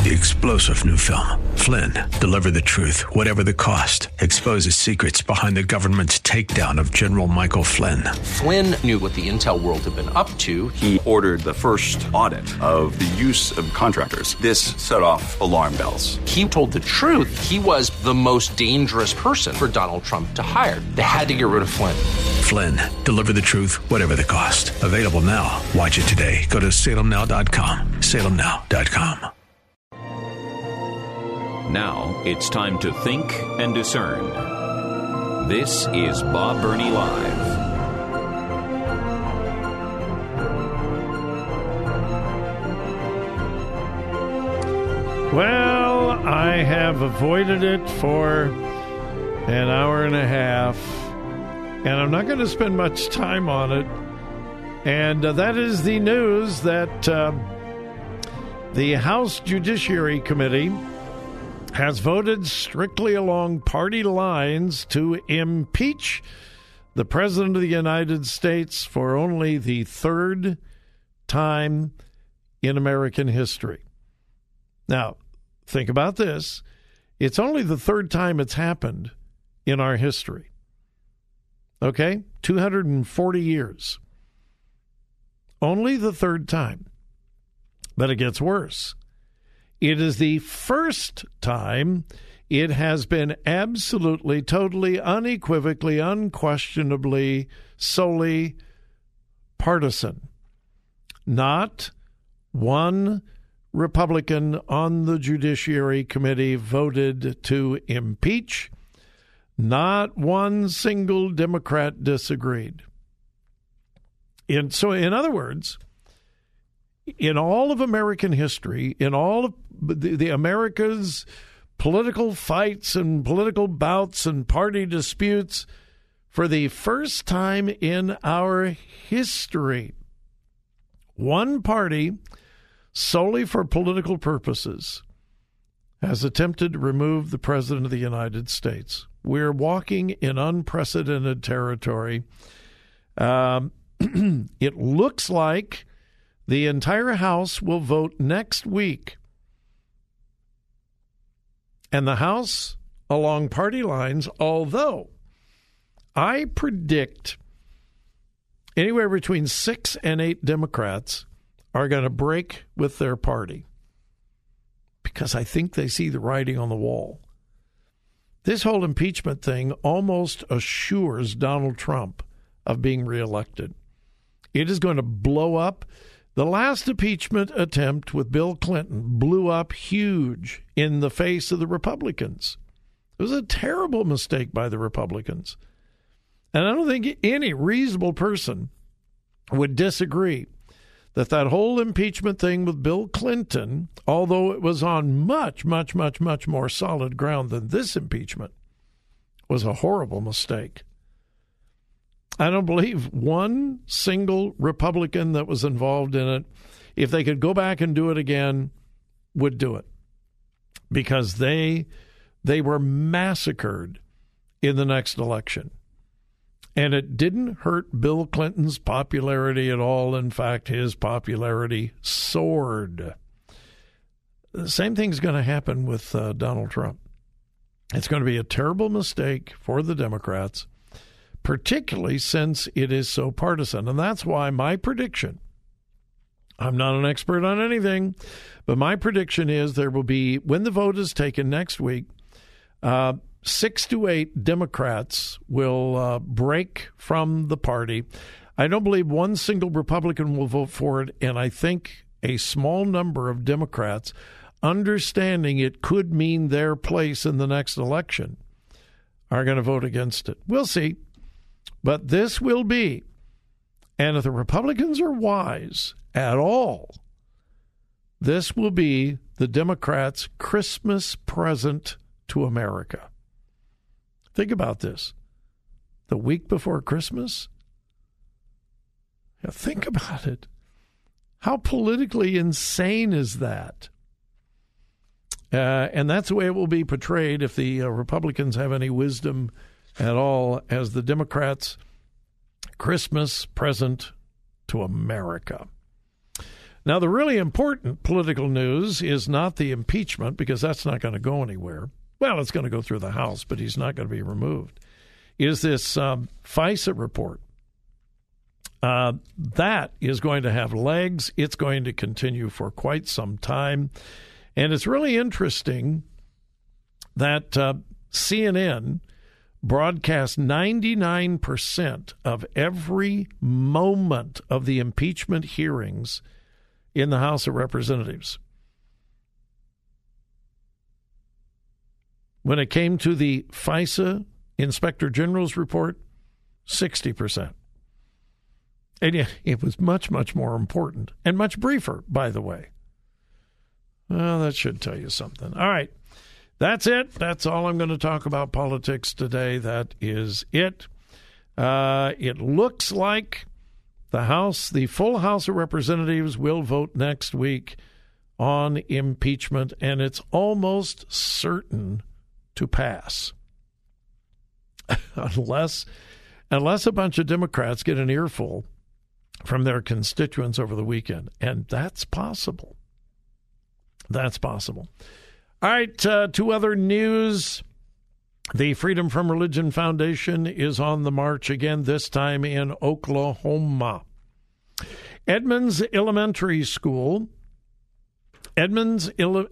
The explosive new film, Flynn, deliver the truth, whatever the cost, exposes secrets behind the government's takedown of General Michael Flynn. Flynn knew what the intel world had been up to. He ordered the first audit of the use of contractors. This set off alarm bells. He told the truth. He was the most dangerous person for Donald Trump to hire. They had to get rid of Flynn. Flynn, deliver the truth, whatever the cost. Available now. Watch it today. Go to salemnow.com. salemnow.com. Now it's time to think and discern. This is Bob Burney Live. Well, I have avoided it for an hour and a half, and I'm not going to spend much time on it. And that is the news that the House Judiciary Committee has voted strictly along party lines to impeach the President of the United States for only the third time in American history. Now, think about this. It's only the third time it's happened in our history. Okay? 240 years. Only the third time. But it gets worse. It is the first time it has been absolutely, totally, unequivocally, unquestionably, solely partisan. Not one Republican on the Judiciary Committee voted to impeach. Not one single Democrat disagreed. So, in other words, in all of American history, in all of the America's political fights and political bouts and party disputes, for the first time in our history, one party, solely for political purposes, has attempted to remove the President of the United States. We're walking in unprecedented territory. It looks like the entire House will vote next week. And the House, along party lines, although I predict anywhere between 6 and 8 Democrats are going to break with their party because I think they see the writing on the wall. This whole impeachment thing almost assures Donald Trump of being reelected. It is going to blow up. The last impeachment attempt with Bill Clinton blew up huge in the face of the Republicans. It was a terrible mistake by the Republicans. And I don't think any reasonable person would disagree that that whole impeachment thing with Bill Clinton, although it was on much, much, much, much more solid ground than this impeachment, was a horrible mistake. I don't believe one single Republican that was involved in it, if they could go back and do it again, would do it. Because they were massacred in the next election. And it didn't hurt Bill Clinton's popularity at all. In fact, his popularity soared. The same thing's going to happen with Donald Trump. It's going to be a terrible mistake for the Democrats, particularly since it is so partisan. And that's why my prediction, I'm not an expert on anything, but my prediction is there will be, when the vote is taken next week, 6 to 8 Democrats will break from the party. I don't believe one single Republican will vote for it, and I think a small number of Democrats, understanding it could mean their place in the next election, are going to vote against it. We'll see. But this will be, and if the Republicans are wise at all, this will be the Democrats' Christmas present to America. Think about this. The week before Christmas? Think about it. How politically insane is that? And that's the way it will be portrayed if the Republicans have any wisdom at all, as the Democrats' Christmas present to America. Now, the really important political news is not the impeachment, because that's not going to go anywhere. Well, it's going to go through the House, but he's not going to be removed. Is this FISA report. That is going to have legs. It's going to continue for quite some time. And it's really interesting that CNN broadcast 99% of every moment of the impeachment hearings in the House of Representatives. When it came to the FISA Inspector General's report, 60%. And it was much, much more important and much briefer, by the way. Well, that should tell you something. All right. That's it. That's all I'm going to talk about politics today. That is it. It looks like the full House of Representatives will vote next week on impeachment, and it's almost certain to pass. Unless a bunch of Democrats get an earful from their constituents over the weekend. And that's possible. That's possible. All right, two other news. The Freedom from Religion Foundation is on the march again, this time in Oklahoma. Edmonds Elementary School, Edmond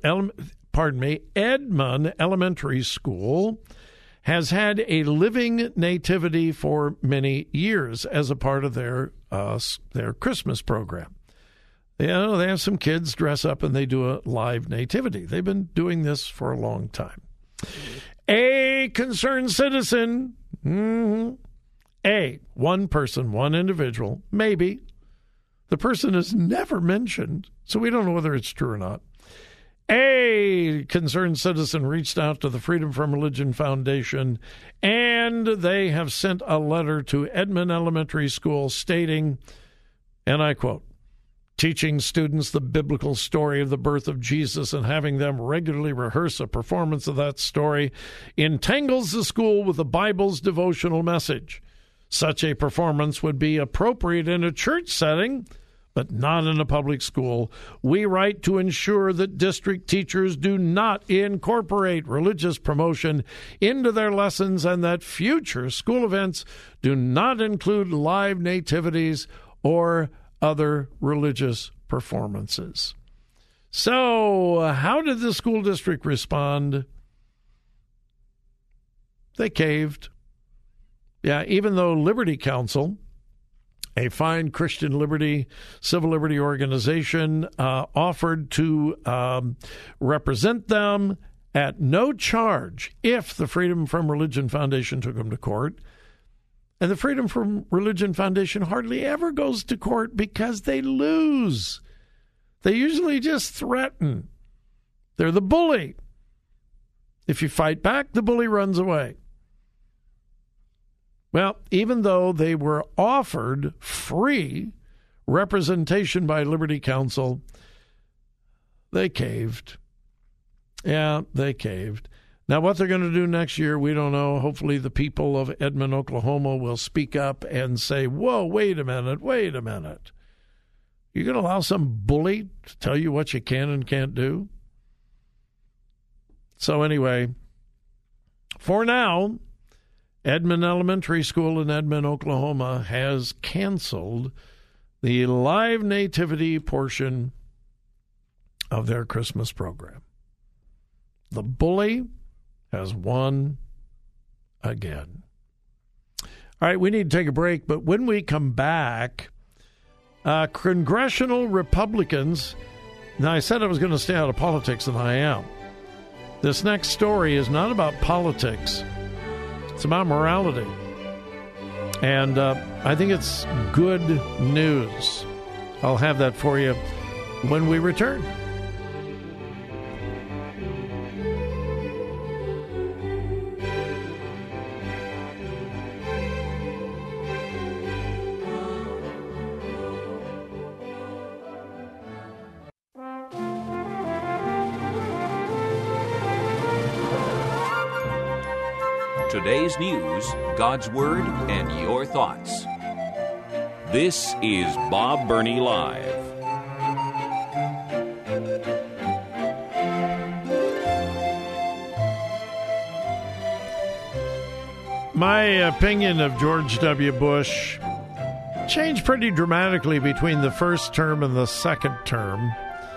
Elementary School has had a living nativity for many years as a part of their Christmas program. They have some kids dress up and they do a live nativity. They've been doing this for a long time. A concerned citizen, one person, one individual, maybe. The person is never mentioned, so we don't know whether it's true or not. A concerned citizen reached out to the Freedom from Religion Foundation, and they have sent a letter to Edmond Elementary School stating, and I quote, teaching students the biblical story of the birth of Jesus and having them regularly rehearse a performance of that story entangles the school with the Bible's devotional message. Such a performance would be appropriate in a church setting, but not in a public school. We write to ensure that district teachers do not incorporate religious promotion into their lessons and that future school events do not include live nativities or other religious performances. So, how did the school district respond? They caved. Yeah, even though Liberty Counsel, a fine Christian liberty, civil liberty organization, offered to represent them at no charge if the Freedom from Religion Foundation took them to court. And the Freedom from Religion Foundation hardly ever goes to court because they lose. They usually just threaten. They're the bully. If you fight back, the bully runs away. Well, even though they were offered free representation by Liberty Counsel, they caved. Yeah, they caved. Now, what they're going to do next year, we don't know. Hopefully the people of Edmond, Oklahoma will speak up and say, whoa, wait a minute. You're going to allow some bully to tell you what you can and can't do? So anyway, for now, Edmond Elementary School in Edmond, Oklahoma has canceled the live nativity portion of their Christmas program. The bully has won again. All right, we need to take a break, but when we come back, congressional Republicans, now I said I was going to stay out of politics, and I am. This next story is not about politics. It's about morality. And I think it's good news. I'll have that for you when we return. Today's news, God's Word, and your thoughts. This is Bob Burney Live. My opinion of George W. Bush changed pretty dramatically between the first term and the second term.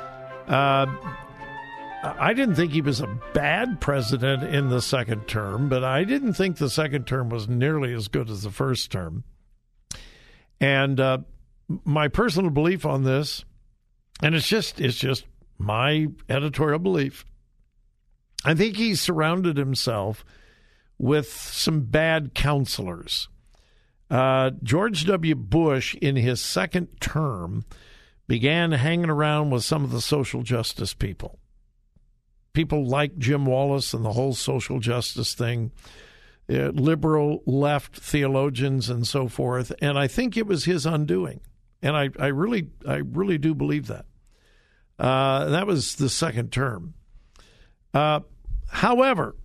I didn't think he was a bad president in the second term, but I didn't think the second term was nearly as good as the first term. And my personal belief on this, and it's just my editorial belief, I think he surrounded himself with some bad counselors. George W. Bush, in his second term, began hanging around with some of the social justice people. People like Jim Wallace and the whole social justice thing, liberal left theologians and so forth. And I think it was his undoing. And I really do believe that. That was the second term. However,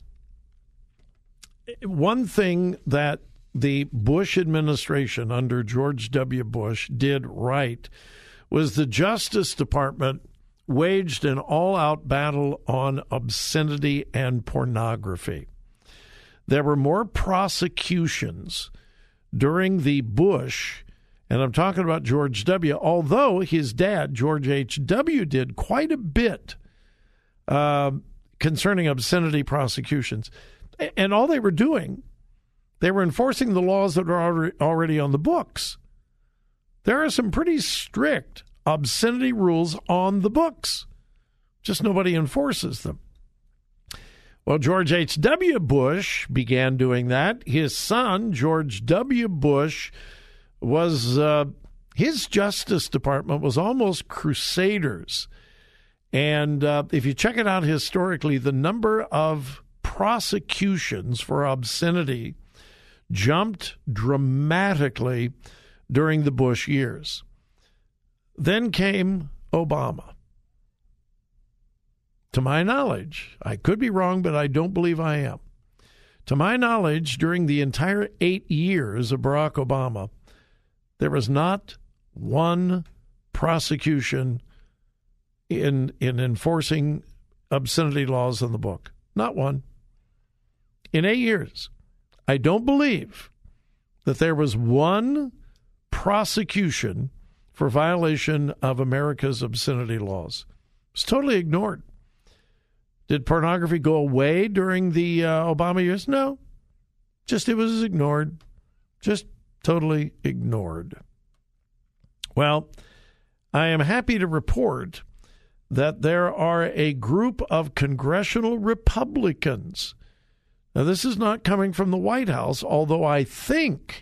one thing that the Bush administration under George W. Bush did right was the Justice Department waged an all-out battle on obscenity and pornography. There were more prosecutions during the Bush, and I'm talking about George W., although his dad, George H.W., did quite a bit concerning obscenity prosecutions. And all they were doing, they were enforcing the laws that are already on the books. There are some pretty strict obscenity rules on the books. Just nobody enforces them. Well, George H.W. Bush began doing that. His son, George W. Bush, was his Justice Department was almost crusaders. And if you check it out historically, the number of prosecutions for obscenity jumped dramatically during the Bush years. Then came Obama. To my knowledge, I could be wrong, but I don't believe I am. To my knowledge, during the entire 8 years of Barack Obama, there was not one prosecution in enforcing obscenity laws in the book. Not one. In 8 years. I don't believe that there was one prosecution for violation of America's obscenity laws. It's totally ignored. Did pornography go away during the Obama years? No. Just it was ignored. Just totally ignored. Well, I am happy to report that there are a group of congressional Republicans. Now, this is not coming from the White House, although I think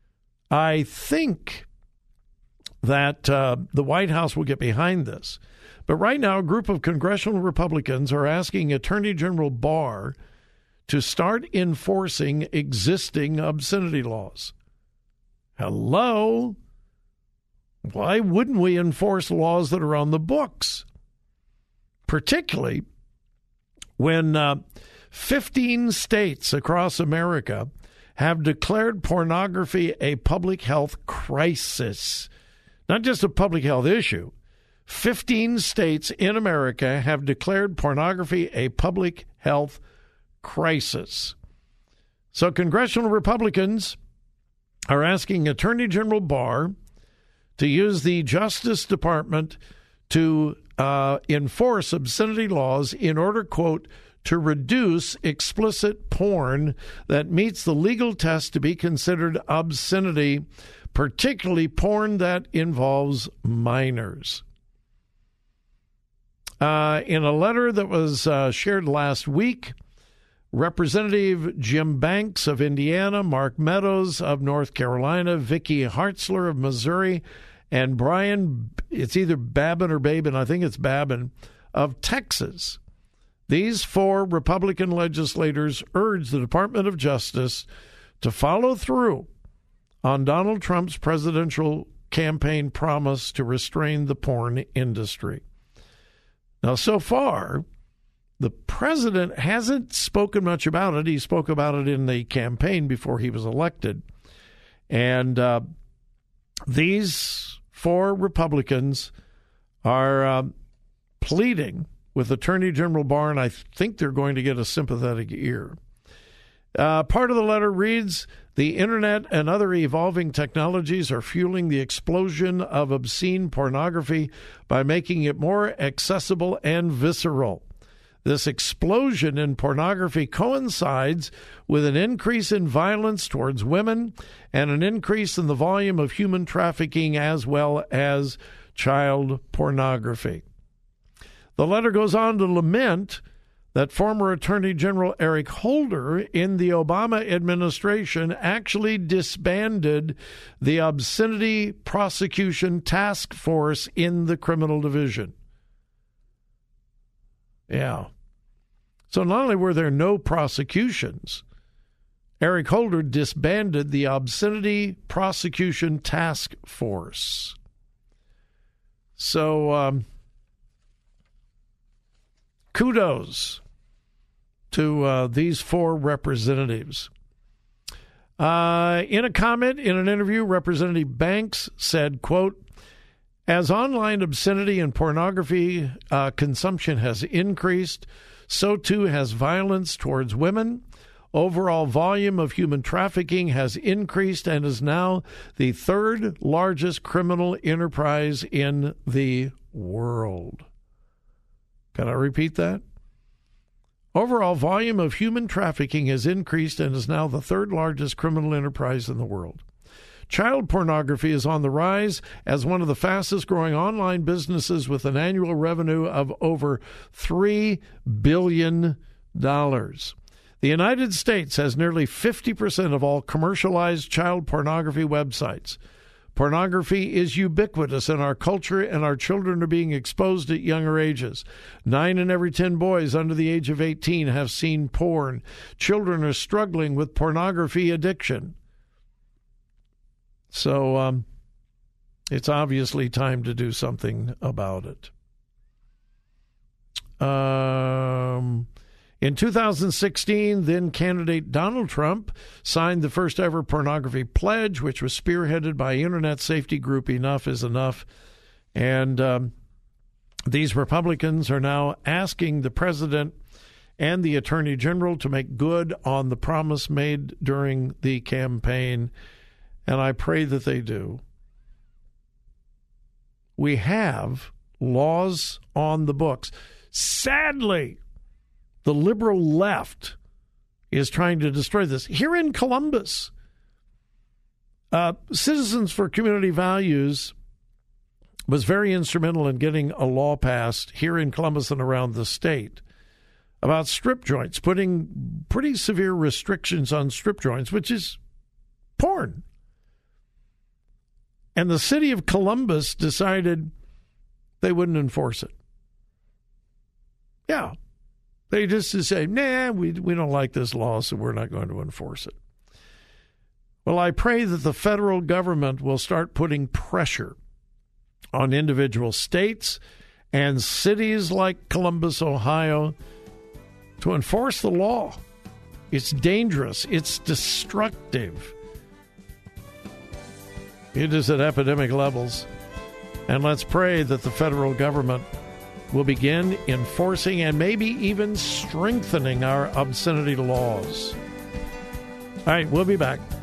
that the White House will get behind this. But right now, a group of congressional Republicans are asking Attorney General Barr to start enforcing existing obscenity laws. Hello? Why wouldn't we enforce laws that are on the books? Particularly when 15 states across America have declared pornography a public health crisis. Not just a public health issue. 15 states in America have declared pornography a public health crisis. So congressional Republicans are asking Attorney General Barr to use the Justice Department to enforce obscenity laws in order, quote, to reduce explicit porn that meets the legal test to be considered obscenity, particularly porn that involves minors. In a letter that was shared last week, Representative Jim Banks of Indiana, Mark Meadows of North Carolina, Vicky Hartzler of Missouri, and Brian, it's either Babin or Babin, I think it's Babin, of Texas. These 4 Republican legislators urged the Department of Justice to follow through on Donald Trump's presidential campaign promise to restrain the porn industry. Now, so far, the president hasn't spoken much about it. He spoke about it in the campaign before he was elected. And these 4 Republicans are pleading with Attorney General Barr, and I think they're going to get a sympathetic ear. Part of the letter reads, the internet and other evolving technologies are fueling the explosion of obscene pornography by making it more accessible and visceral. This explosion in pornography coincides with an increase in violence towards women and an increase in the volume of human trafficking as well as child pornography. The letter goes on to lament that former Attorney General Eric Holder in the Obama administration actually disbanded the Obscenity Prosecution Task Force in the Criminal Division. Yeah. So not only were there no prosecutions, Eric Holder disbanded the Obscenity Prosecution Task Force. So, kudos to these four representatives. In a comment in an interview, Representative Banks said, quote, as online obscenity and pornography consumption has increased, so too has violence towards women. Overall volume of human trafficking has increased and is now the third largest criminal enterprise in the world. Can I repeat that? Overall volume of human trafficking has increased and is now the third largest criminal enterprise in the world. Child pornography is on the rise as one of the fastest growing online businesses with an annual revenue of over $3 billion. The United States has nearly 50% of all commercialized child pornography websites. Pornography is ubiquitous in our culture, and our children are being exposed at younger ages. 9 in every 10 boys under the age of 18 have seen porn. Children are struggling with pornography addiction. So it's obviously time to do something about it. In 2016, then candidate Donald Trump signed the first ever pornography pledge, which was spearheaded by internet safety group Enough is Enough. And these Republicans are now asking the president and the attorney general to make good on the promise made during the campaign. And I pray that they do. We have laws on the books. Sadly, the liberal left is trying to destroy this. Here in Columbus, Citizens for Community Values was very instrumental in getting a law passed here in Columbus and around the state about strip joints, putting pretty severe restrictions on strip joints, which is porn. And the city of Columbus decided they wouldn't enforce it. Yeah. They just say, nah, we don't like this law, so we're not going to enforce it. Well, I pray that the federal government will start putting pressure on individual states and cities like Columbus, Ohio, to enforce the law. It's dangerous. It's destructive. It is at epidemic levels. And let's pray that the federal government will begin enforcing and maybe even strengthening our obscenity laws. All right, we'll be back.